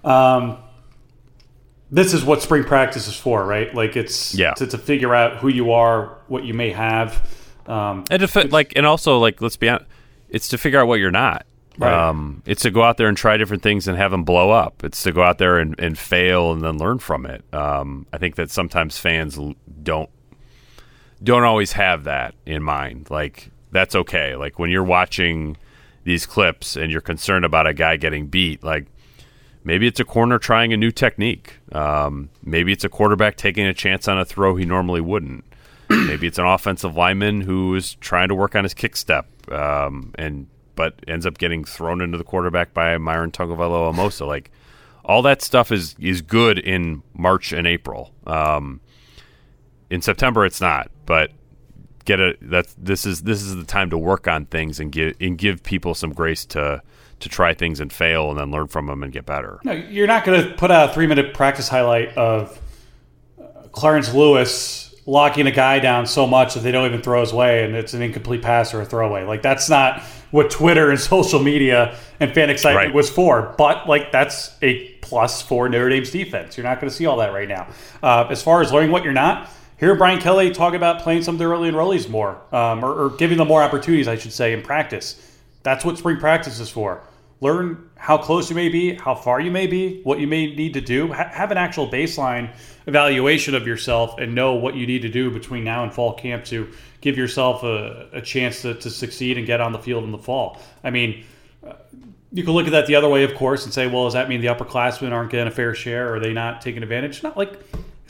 this is what spring practice is for, right? Like, it's to figure out who you are, what you may have, and also let's be honest, it's to figure out what you're not. Right. It's to go out there and try different things and have them blow up. It's to go out there and fail and then learn from it. I think that sometimes fans don't always have that in mind. Like, that's okay. Like, when you're watching these clips and you're concerned about a guy getting beat, like, maybe it's a corner trying a new technique. Maybe it's a quarterback taking a chance on a throw he normally wouldn't. Maybe it's an offensive lineman who is trying to work on his kick step but ends up getting thrown into the quarterback by Myron Tagovailoa-Amosa. Like, all that stuff is good in March and April. In September, it's not. But this is the time to work on things and give people some grace to try things and fail and then learn from them and get better. No, you're not going to put out a 3-minute practice highlight of Clarence Lewis locking a guy down so much that they don't even throw his way and it's an incomplete pass or a throwaway. Like, that's not what Twitter and social media and fan excitement was for. But, like, that's a plus for Notre Dame's defense. You're not going to see all that right now. As far as learning what you're not, hear Brian Kelly talk about playing some of the early enrollees more, or giving them more opportunities, I should say, in practice. That's what spring practice is for. Learn how close you may be, how far you may be, what you may need to do. Have an actual baseline evaluation of yourself and know what you need to do between now and fall camp to give yourself a chance to succeed and get on the field in the fall. I mean, you can look at that the other way, of course, and say, well, does that mean the upperclassmen aren't getting a fair share? Or are they not taking advantage? Not like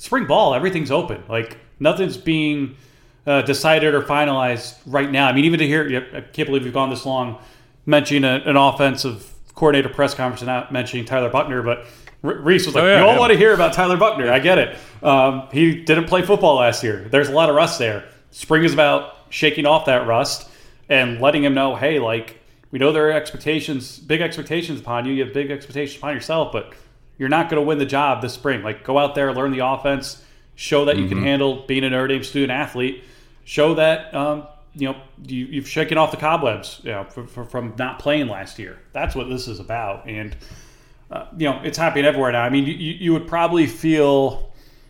spring ball, everything's open. Like, nothing's being decided or finalized right now. I mean, even to hear, I can't believe we've gone this long mentioning an offensive coordinator press conference and not mentioning Tyler Buckner, but Reese was like, you all want to hear about Tyler Buckner. I get it. He didn't play football last year. There's a lot of rust there. Spring is about shaking off that rust and letting him know, hey, like, we know there are expectations, big expectations upon you. You have big expectations upon yourself, but you're not going to win the job this spring. Like, go out there, learn the offense, show that you can handle being a Notre Dame student athlete, show that you've shaken off the cobwebs from not playing last year. That's what this is about. And it's happening everywhere now. I mean, you would probably feel.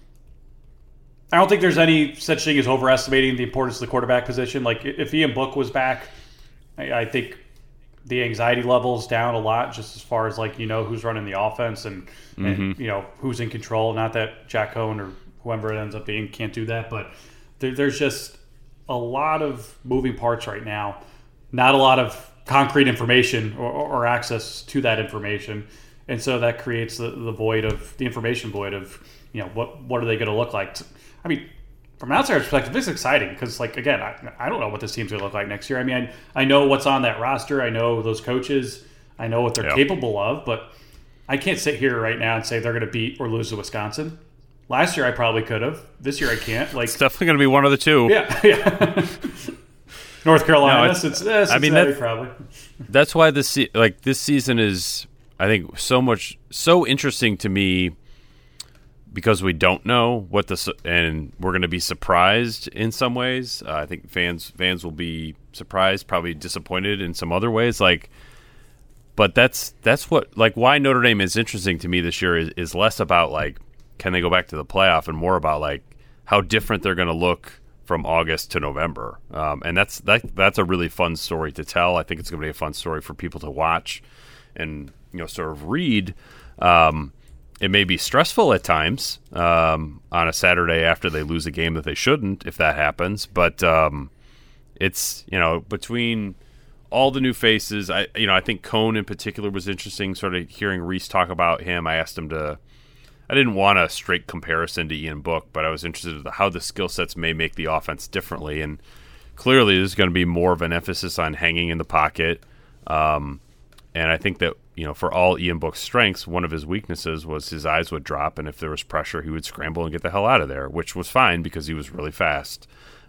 I don't think there's any such thing as overestimating the importance of the quarterback position. Like, if Ian Book was back, I think the anxiety level's down a lot, just as far as, like, who's running the offense and who's in control. Not that Jack Cohn or whoever it ends up being can't do that, but there's just a lot of moving parts right now. Not a lot of concrete information or access to that information. And so that creates the information void of, what are they going to look like? I mean, from an outsider's perspective, this is exciting because, like, again, I don't know what this team's going to look like next year. I mean, I know what's on that roster. I know those coaches. I know what they're capable of, but I can't sit here right now and say they're going to beat or lose to Wisconsin. Last year I probably could have. This year I can't. Like, it's definitely going to be one of the two. Yeah. North Carolina, Cincinnati, probably. That's why this season is, I think, so interesting to me because we don't know what and we're going to be surprised in some ways. I think fans will be surprised, probably disappointed in some other ways. But that's what, like, why Notre Dame is interesting to me this year is less about, like, can they go back to the playoff, and more about, like, how different they're going to look from August to November. And that's a really fun story to tell. I think it's going to be a fun story for people to watch and, sort of read. It may be stressful at times on a Saturday after they lose a game that they shouldn't, if that happens. But it's, between all the new faces, I think Cohn in particular was interesting, sort of hearing Reese talk about him. I asked him I didn't want a straight comparison to Ian Book, but I was interested in how the skill sets may make the offense differently. And clearly there's going to be more of an emphasis on hanging in the pocket. And I think that, for all Ian Book's strengths, one of his weaknesses was his eyes would drop, and if there was pressure, he would scramble and get the hell out of there, which was fine because he was really fast.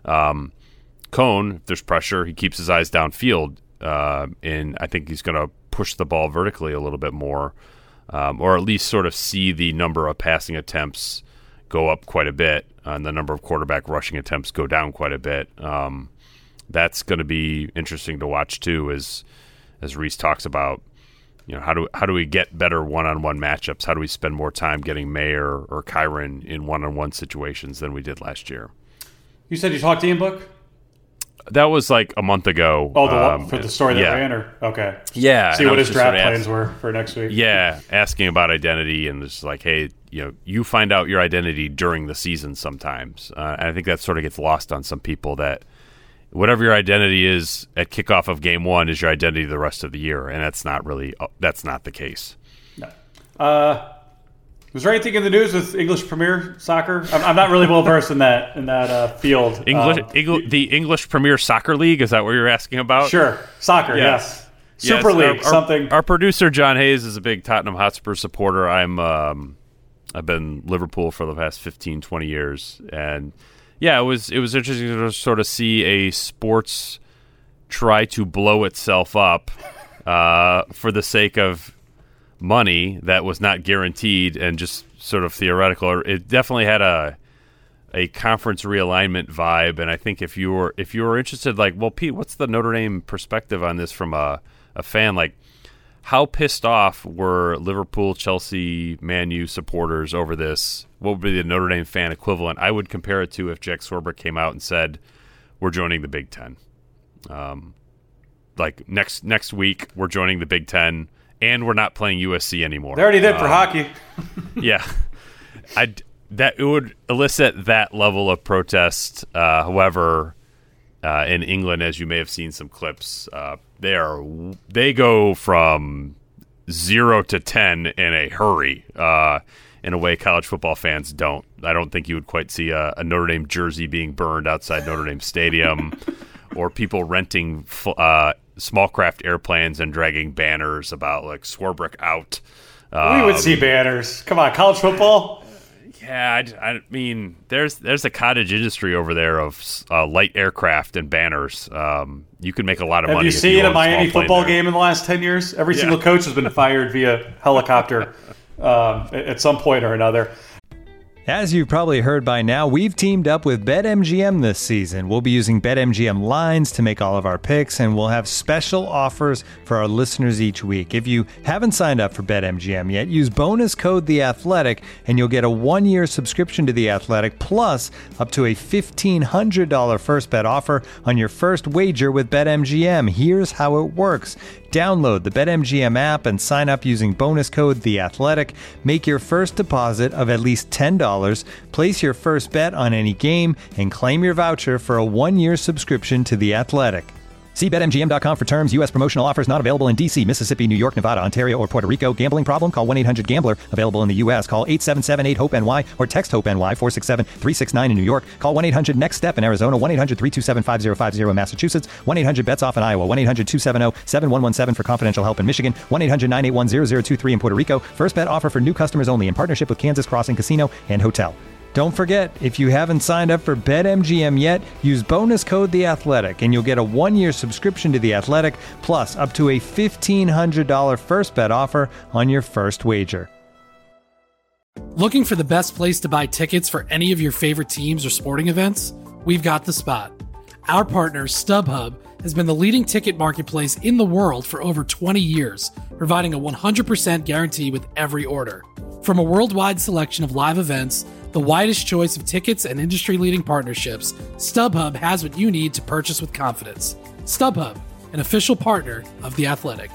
Cohn, if there's pressure, he keeps his eyes downfield, and I think he's going to push the ball vertically a little bit more. Or at least sort of see the number of passing attempts go up quite a bit and the number of quarterback rushing attempts go down quite a bit. That's going to be interesting to watch too, as Reese talks about, how do we get better one-on-one matchups? How do we spend more time getting Mayer or Kyron in one-on-one situations than we did last year? You said you talked to Ian Book? That was like a month ago. Oh, for the story that ran, or okay, yeah. See what his draft plans were for next week. Yeah, asking about identity, and it's like, hey, you find out your identity during the season sometimes, and I think that sort of gets lost on some people, that whatever your identity is at kickoff of game one is your identity the rest of the year, and that's not the case. No. Was there anything in the news with English Premier Soccer? I'm not really well versed in that field. The English Premier Soccer League, is that what you're asking about? Sure, soccer. Yes. Super League. Something. Our producer John Hayes is a big Tottenham Hotspur supporter. I've been Liverpool for the past 15, 20 years, and yeah, it was interesting to sort of see a sports try to blow itself up for the sake of money that was not guaranteed and just sort of theoretical. It definitely had a conference realignment vibe, and I think if you were interested, like, well, Pete, what's the Notre Dame perspective on this from a fan? Like, how pissed off were Liverpool, Chelsea, Man U supporters over this? What would be the Notre Dame fan equivalent? I would compare it to if Jack Swarbrick came out and said, we're joining the Big Ten. Like, next week, we're joining the Big Ten, and we're not playing USC anymore. They already did for hockey. Yeah. That it would elicit that level of protest. However, in England, as you may have seen some clips, they go from 0 to 10 in a hurry. in a way college football fans don't. I don't think you would quite see a Notre Dame jersey being burned outside Notre Dame Stadium or people renting small craft airplanes and dragging banners about like Swarbrick out. We would see banners. Come on, college football. Yeah, I mean, there's a cottage industry over there of light aircraft and banners. You could make a lot of money. Have you seen a Miami football game in the last 10 years? Every single coach has been fired via helicopter at some point or another. As you've probably heard by now, we've teamed up with BetMGM this season. We'll be using BetMGM lines to make all of our picks, and we'll have special offers for our listeners each week. If you haven't signed up for BetMGM yet, use bonus code The Athletic, and you'll get a 1-year subscription to The Athletic, plus up to a $1,500 first bet offer on your first wager with BetMGM. Here's how it works. Download the BetMGM app and sign up using bonus code The Athletic. Make your first deposit of at least $10. Place your first bet on any game and claim your voucher for a 1-year subscription to The Athletic. See BetMGM.com for terms. U.S. promotional offers not available in D.C., Mississippi, New York, Nevada, Ontario, or Puerto Rico. Gambling problem? Call 1-800-GAMBLER. Available in the U.S. Call 877-8-HOPE-NY or text HOPE-NY 467-369 in New York. Call 1-800-NEXT-STEP in Arizona. 1-800-327-5050 in Massachusetts. 1-800-BETS-OFF in Iowa. 1-800-270-7117 for confidential help in Michigan. 1-800-981-0023 in Puerto Rico. First bet offer for new customers only in partnership with Kansas Crossing Casino and Hotel. Don't forget, if you haven't signed up for BetMGM yet, use bonus code The Athletic, and you'll get a 1-year subscription to The Athletic, plus up to a $1,500 first bet offer on your first wager. Looking for the best place to buy tickets for any of your favorite teams or sporting events? We've got the spot. Our partner, StubHub, has been the leading ticket marketplace in the world for over 20 years, providing a 100% guarantee with every order. From a worldwide selection of live events, the widest choice of tickets and industry-leading partnerships, StubHub has what you need to purchase with confidence. StubHub, an official partner of The Athletic.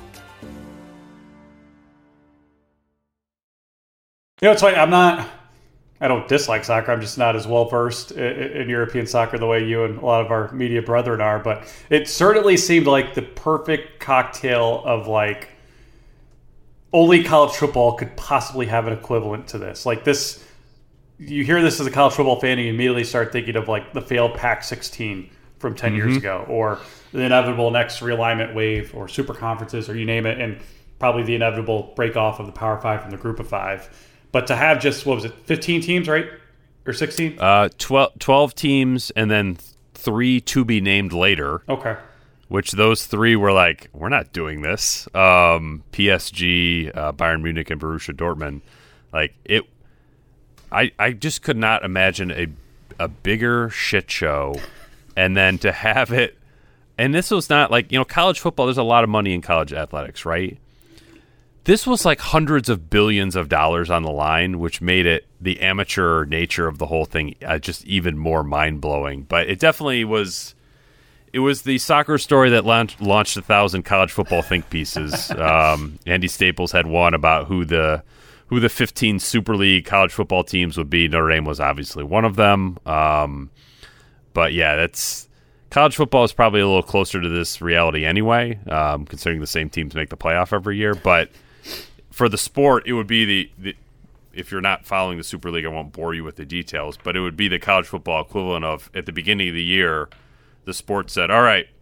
You know, it's funny, I don't dislike soccer. I'm just not as well-versed in European soccer the way you and a lot of our media brethren are. But it certainly seemed like the perfect cocktail of, like, only college football could possibly have an equivalent to this. Like this, you hear this as a college football fan and you immediately start thinking of like the failed Pac-16 from 10 years ago, or the inevitable next realignment wave, or super conferences, or you name it, and probably the inevitable break off of the Power 5 from the Group of 5. But to have just, 15 teams, right? Or 16? 12 teams, and then 3 to be named later. Okay. Which those 3 were like, we're not doing this. PSG, Bayern Munich, and Borussia Dortmund. Like it, I just could not imagine a bigger shit show, and then to have it. And this was not like, college football. There's a lot of money in college athletics, right? This was like hundreds of billions of dollars on the line, which made it the amateur nature of the whole thing just even more mind blowing. But it definitely was. It was the soccer story that launched 1,000 college football think pieces. Andy Staples had one about who the 15 Super League college football teams would be. Notre Dame was obviously one of them. But yeah, college football is probably a little closer to this reality anyway, considering the same teams make the playoff every year. But for the sport, it would be the if you're not following the Super League, I won't bore you with the details, but it would be the college football equivalent of, at the beginning of the year, the sport said, all right,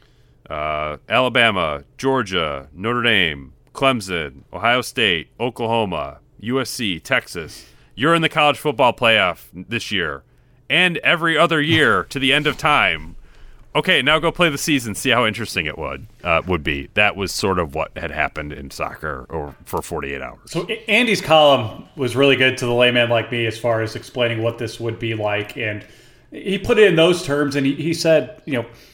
Alabama, Georgia, Notre Dame, Clemson, Ohio State, Oklahoma, USC, Texas, you're in the college football playoff this year and every other year to the end of time. Okay, now go play the season, see how interesting it would be. That was sort of what had happened in soccer for 48 hours. So Andy's column was really good to the layman like me as far as explaining what this would be like, and he put it in those terms, and he said,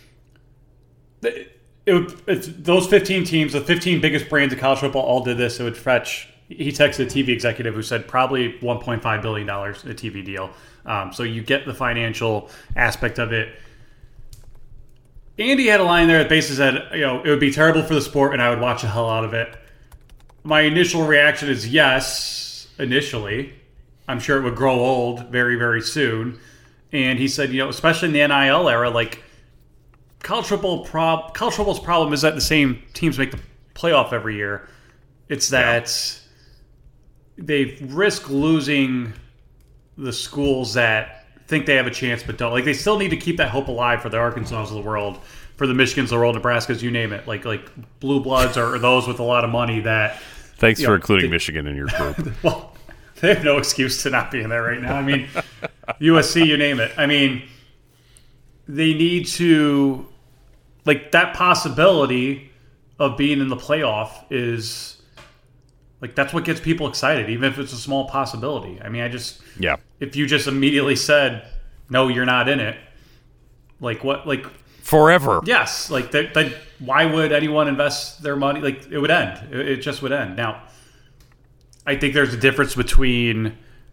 those 15 teams, the 15 biggest brands of college football all did this. It would fetch, he texted a TV executive who said probably $1.5 billion in a TV deal. So you get the financial aspect of it. Andy had a line there that basically said, it would be terrible for the sport and I would watch the hell out of it. My initial reaction is yes, initially. I'm sure it would grow old very, very soon. And he said, especially in the NIL era, like college football's problem is that the same teams make the playoff every year. It's that they risk losing the schools that think they have a chance but don't. Like, they still need to keep that hope alive for the Arkansas of the world, for the Michigans of the world, Nebraskas, you name it. Like blue bloods or those with a lot of money that. Thanks for including Michigan in your group. Well, they have no excuse to not be in there right now. I mean, USC, you name it. I mean, they need to, like, that possibility of being in the playoff is, like, that's what gets people excited, even if it's a small possibility. I mean, if you just immediately said, no, you're not in it, like, what, like, forever. Yes. Like, that why would anyone invest their money? Like, it would end. It just would end. Now, I think there's a difference between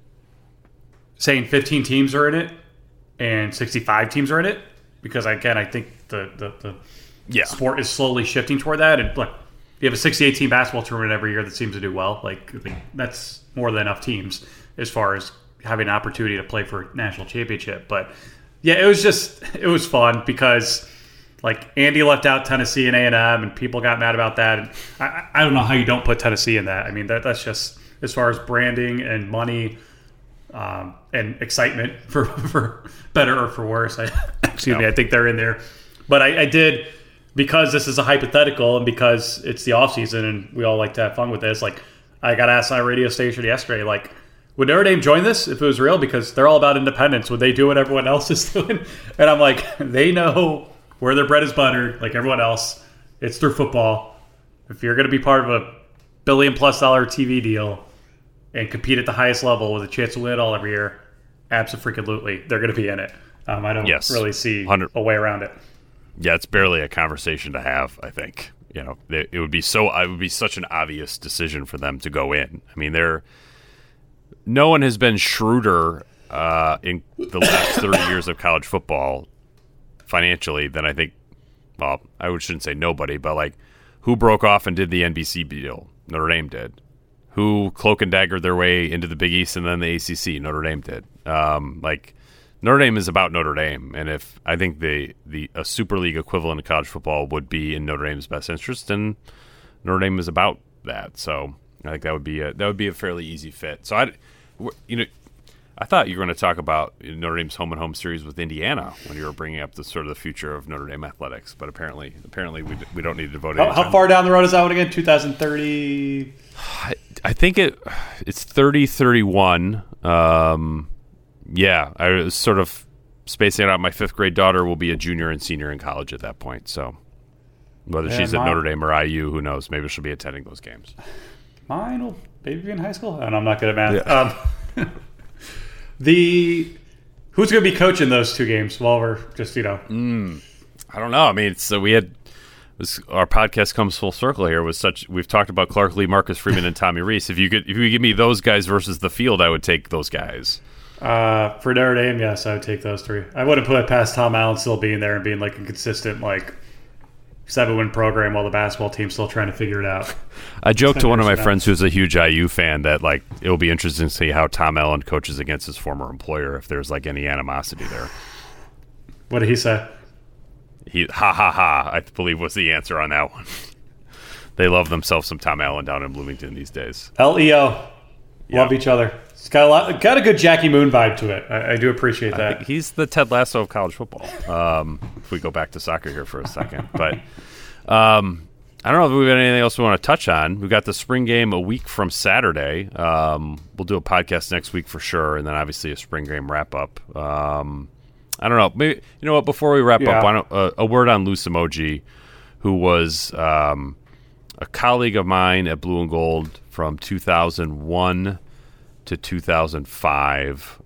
saying 15 teams are in it and 65 teams are in it, because, again, I think the sport is slowly shifting toward that. And look, you have a 68-team basketball tournament every year that seems to do well. Like, that's more than enough teams as far as having an opportunity to play for a national championship. But yeah, it was fun because, like, Andy left out Tennessee and A&M, and people got mad about that. And I don't know how you don't put Tennessee in that. I mean, that's just, as far as branding and money and excitement, for better or for worse. I think they're in there. But I did, because this is a hypothetical and because it's the offseason and we all like to have fun with this, like, I got asked on a radio station yesterday, like, would Notre Dame join this if it was real? Because they're all about independence. Would they do what everyone else is doing? And I'm like, they know where their bread is buttered, like everyone else. It's through football. If you're going to be part of a $1 billion+ TV deal and compete at the highest level with a chance to win it all every year, absolutely, they're going to be in it. I don't really see a way around it. Yeah, it's barely a conversation to have, I think. You know, it would be such an obvious decision for them to go in. I mean, no one has been shrewder in the last 30 years of college football financially than I think, well, I shouldn't say nobody, but, like, who broke off and did the NBC deal? Notre Dame did. Who cloak and daggered their way into the Big East and then the ACC? Notre Dame did. Notre Dame is about Notre Dame, and if I think a Super League equivalent of college football would be in Notre Dame's best interest, and Notre Dame is about that. So I think that would be a fairly easy fit. So I thought you were going to talk about Notre Dame's home and home series with Indiana when you were bringing up the sort of the future of Notre Dame athletics, but apparently we don't need to devote any time. How far down the road is that one again? 2030? I think it's 30-31. Yeah, I was sort of spacing it out. My 5th grade daughter will be a junior and senior in college at that point. So whether she's at Notre Dame or IU, who knows? Maybe she'll be attending those games. Mine will maybe be in high school, and I'm not good at math. Yeah. Who's going to be coaching those two games? While we're just, I don't know. I mean, our podcast comes full circle here. We've talked about Clark Lee, Marcus Freeman, and Tommy Rees. If you give me those guys versus the field, I would take those guys. For Notre Dame, yes, I would take those 3. I wouldn't put it past Tom Allen still being there and being like a consistent 7-win program while the basketball team's still trying to figure it out. I joked to one of my friends who's a huge IU fan that it'll be interesting to see how Tom Allen coaches against his former employer, if there's any animosity there. What did he say? I believe was the answer on that one. They love themselves some Tom Allen down in Bloomington these days. LEO. Love each other. It's got a good Jackie Moon vibe to it. I do appreciate that. He's the Ted Lasso of college football. If we go back to soccer here for a second. But I don't know if we've got anything else we want to touch on. We've got the spring game a week from Saturday. We'll do a podcast next week for sure, and then obviously a spring game wrap-up. I don't know. Maybe, you know what, before we wrap up, why don't, a word on Luz Emoji, who was a colleague of mine at Blue and Gold from 2001 to 2005,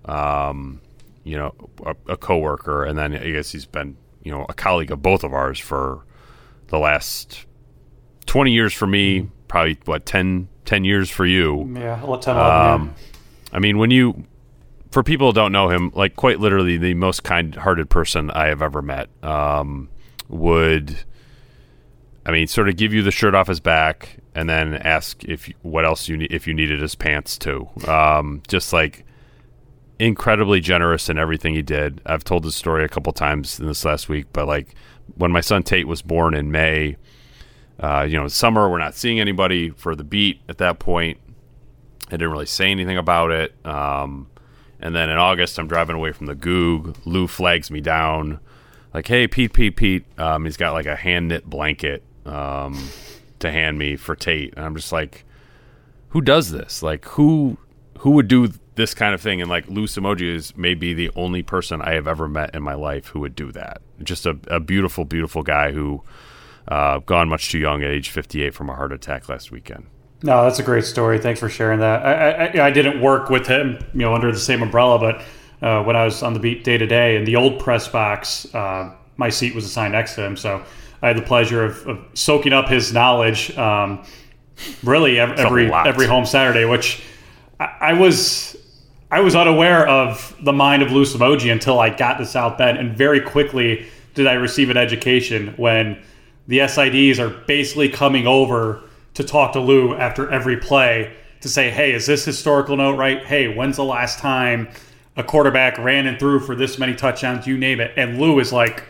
a coworker, and then I guess he's been, a colleague of both of ours for the last 20 years for me, probably 10 years for you. Yeah, I'll let Tom I mean, for people who don't know him, quite literally the most kind-hearted person I have ever met, sort of give you the shirt off his back and then ask what else you need, if you needed his pants too. Just incredibly generous in everything he did. I've told this story a couple times in this last week, but when my son Tate was born in May, summer, we're not seeing anybody for the beat at that point. I didn't really say anything about it. And then in August, I'm driving away from the Goog. Lou flags me down, like, "Hey, Pete." He's got like a hand-knit blanket to hand me for Tate. And I'm just like, who does this? Like, who would do this kind of thing? And like, Lou Somogyi is maybe the only person I have ever met in my life who would do that. Just a beautiful, beautiful guy who gone much too young at age 58 from a heart attack last weekend. No, that's a great story. Thanks for sharing that. I didn't work with him, under the same umbrella, but when I was on the beat day to day in the old press box, my seat was assigned next to him. So I had the pleasure of soaking up his knowledge, really every home Saturday, which I was unaware of the mind of Lou Somogyi until I got to South Bend, and very quickly did I receive an education when the SIDs are basically coming over to talk to Lou after every play to say, "Hey, is this historical note right? Hey, when's the last time a quarterback ran and threw for this many touchdowns?" You name it. And Lou is like,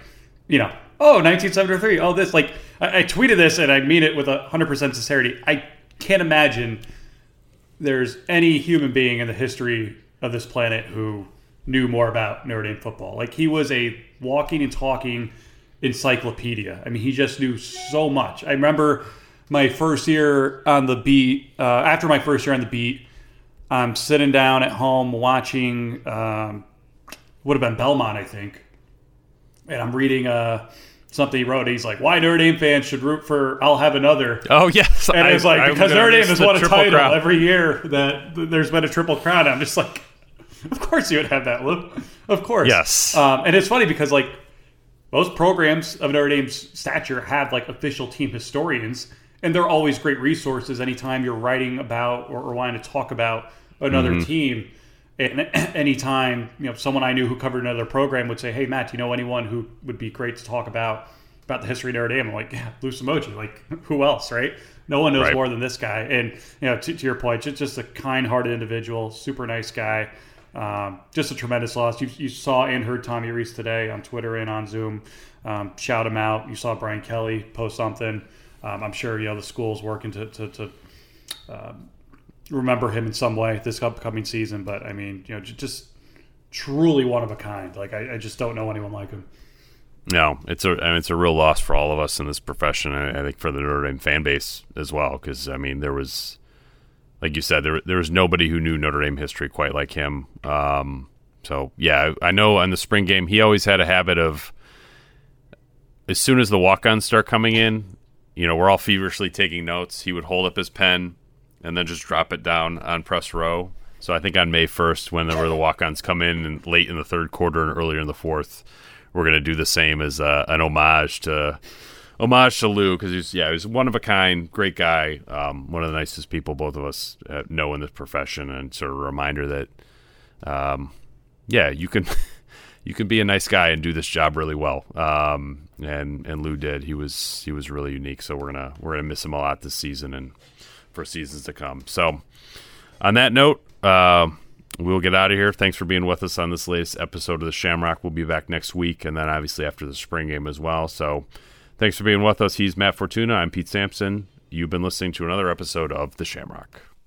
1973. Oh, this. Like, I tweeted this, and I mean it with 100% sincerity. I can't imagine there's any human being in the history of this planet who knew more about Notre Dame football. Like, he was a walking and talking encyclopedia. I mean, he just knew so much. I remember my first year on the beat. After my first year on the beat, I'm sitting down at home watching, would have been Belmont, I think. And I'm reading something he wrote. He's like, "Why Notre Dame fans should root for I'll Have Another." Oh, yes. And it's like, because Notre Dame has won a title every year that there's been a Triple Crown. I'm just like, of course you would have that, Lou. Of course. Yes. And it's funny because, like, most programs of Notre Dame's stature have like official team historians, and they're always great resources anytime you're writing about or wanting to talk about another team. And anytime someone I knew who covered another program would say, "Hey, Matt, do you know anyone who would be great to talk about the history of Notre Dame?" I'm like, "Yeah, Lou Somogyi. Like, who else, right? No one knows more than this guy." And to your point, just a kind-hearted individual, super nice guy. Just a tremendous loss. You saw and heard Tommy Rees today on Twitter and on Zoom. Shout him out. You saw Brian Kelly post something. I'm sure the school's working to remember him in some way this upcoming season. But I mean, just truly one of a kind. Like, I just don't know anyone like him. No, it's a real loss for all of us in this profession. And I think for the Notre Dame fan base as well, because I mean, there was, like you said, there was nobody who knew Notre Dame history quite like him. So yeah, I know on the spring game he always had a habit of, as soon as the walk-ons start coming in, we're all feverishly taking notes. He would hold up his pen and then just drop it down on press row. So I think on May 1st, when the walk-ons come in and late in the third quarter and earlier in the fourth, we're going to do the same as an homage to Lou, because he was one of a kind, great guy, one of the nicest people both of us know in this profession, and sort of a reminder that, you can be a nice guy and do this job really well. And Lou did. He was really unique. So we're gonna miss him a lot this season and for seasons to come. So on that note, we'll get out of here. Thanks for being with us on this latest episode of the Shamrock. We'll be back next week, and then obviously after the spring game as well. So thanks for being with us. He's Matt Fortuna. I'm Pete Sampson. You've been listening to another episode of the Shamrock.